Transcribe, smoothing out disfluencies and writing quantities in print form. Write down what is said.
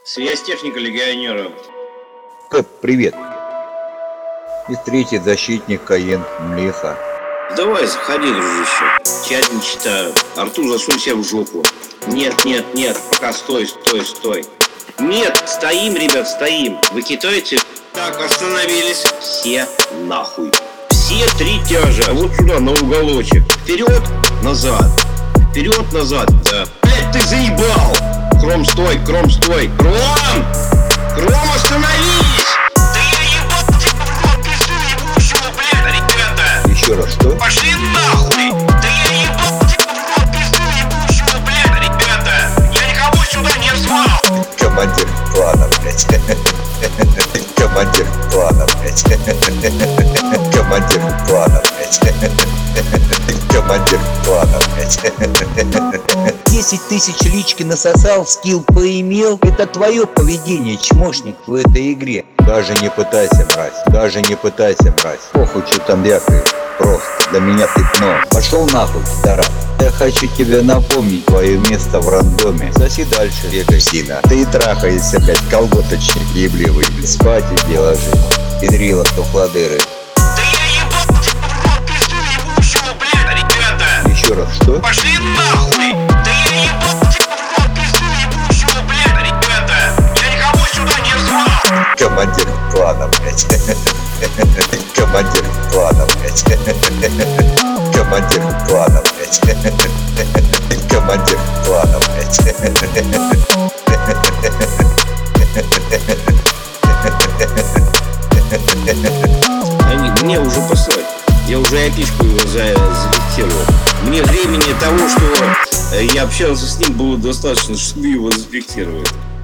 Связь техника легионера. Кэп, привет. И третий защитник Каен Млеха. Давай, заходи, дружище. Чат не читаю. Артур, засунь себя в жопу. Нет, нет, нет. Пока стой. Нет, стоим, ребят, стоим. Вы китаете? Так, остановились. Все нахуй. Все три тяжа. Вот сюда, на уголочек. Вперед, назад. Вперед, назад. Да. Блять, ты заебал. Кром, стой. Кром, остановись. Да я ебал тебя в рот, пизду ебучего, блядь, ребята. Еще раз, что? Пошли нахуй. Да я ебал тебя в рот, пизду ебучего, блядь, ребята. Я никого сюда не звал. Командир клана, блядь. Командир клана, блядь. Командир клана, блядь. Командир клана, блядь. 10 тысяч лички насосал, скилл поимел. Это твое поведение, чмошник, в этой игре. Даже не пытайся, мразь. Даже не пытайся, мразь. Похуй, что там вякаешь. Просто для меня ты дно. Пошел нахуй, пидорас. Я хочу тебе напомнить твое место в рандоме. Соси дальше, века сина. Ты и трахаешься, блядь, колготочник ебливый. Спать иди ложись. Педрила тухлодыры. Да я ебал тебя в рот, пизду ебучего, блядь, ребята. Еще раз, что? Пошли нахуй. Да я ебал тебя в рот, пизду ебучего, блядь, ребята. Я никого сюда не звал. Командир клана, блядь. Командир клана, блядь. Командир клана, блядь. Командир клана, блядь. Мне уже посрать. Я уже опишку его зафиксировал. Мне времени того, что я общался с ним, было достаточно, чтобы его зафиксировать.